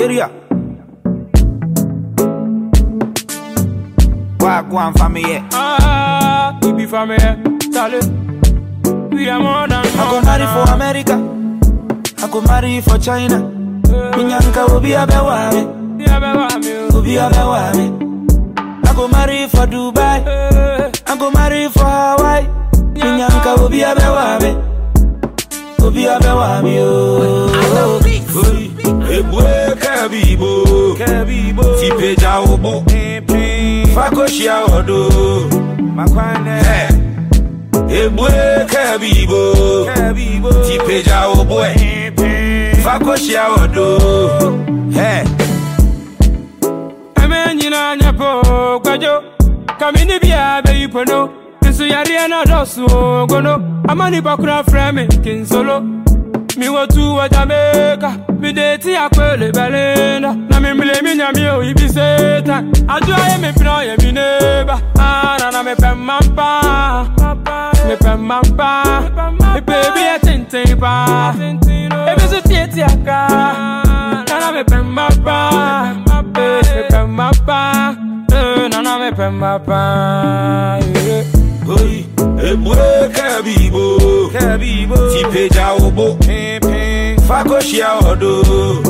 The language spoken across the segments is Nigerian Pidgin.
Area. Wagwan family. We be family. Charlie. We are more than. I go marry for America. I go marry for China. Minyanka will be a bewami. Will be a bewami. I go marry for Dubai. I go marry for Hawaii. Minyanka will be a bewami. Will be a bewami. Ebwe kabibo, tipe jaobo, fakoshia odo, Makwane. Ebwe kabibo, tipe jaobo, fakoshia odo. Hey, Amenyina nyapo kwajo, kamini biya be ipono, nsu yari na dosu gono, amani bakura frame kinsolo. Mi watu wa Jamaica, mi deti akwele belenda. Na mi mle mi nyami o ibi seta. Ajua ye mi pina ye mi neba. Na me pe mampa, me pe mampa. Me baby ye tintin pa. Ebi su tieti aka. Na me pe mampa, me pe mampa. Na me pe mampa. Oi, ebwe kabibo, tipe jaobo, fakoshia odo.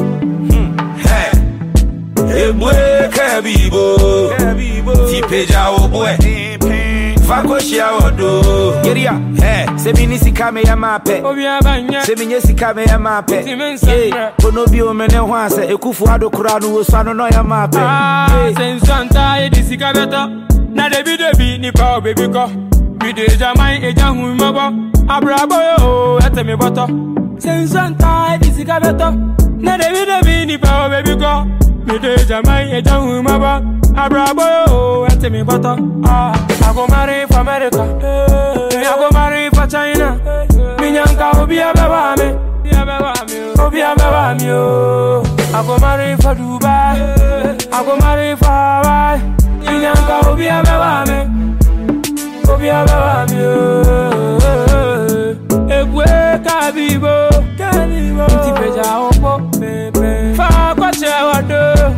Ebwe kabibo, tipe jaobo, fakoshia odo. Area. Hey, se minisi kame ya mape. Se minyesi kame ya mape. Hey, kono bi o mene ho ase ekufu ado kura no wo sano no ya mape. Sensanta e disika beto. Na debi ni pa baby ko. We de jamai e jahu mabo. Abrabo yo ete me boto. Sensanta e disika beto. Na debi ni pa baby ko. We de jamai e jahu mabo. Abrabo yo ete me boto. I go marry for America. I go marry for China. Minyanka obi abewame. Obi abewame yo. I go marry for Dubai. I go marry for Hawaii. Minyanka obi abewame. Obi abewame yo. Ebwe kabibo, tipe jaobo, fa kwache wado.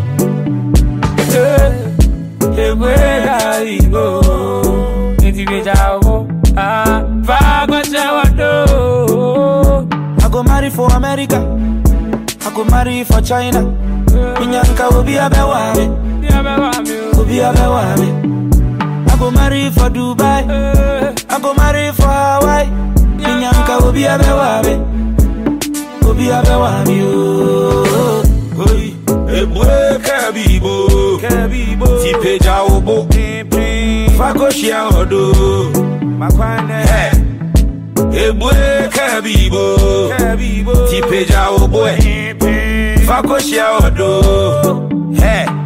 Ebwe kabibo, tipe jaobo, fa kwache wado. I go marry for America. I go marry for China. Minyanka will be a bewami. Will be a bewami. I go marry for Dubai. I go marry for Hawaii. Minyanka will be a bewami. Will be a bewami. Oi, ebwe kabibo, tipe jaobo, fakoshia odo. Makwane. Ebwe kabibo, tipe jaobo, fakoshia odo. Hey.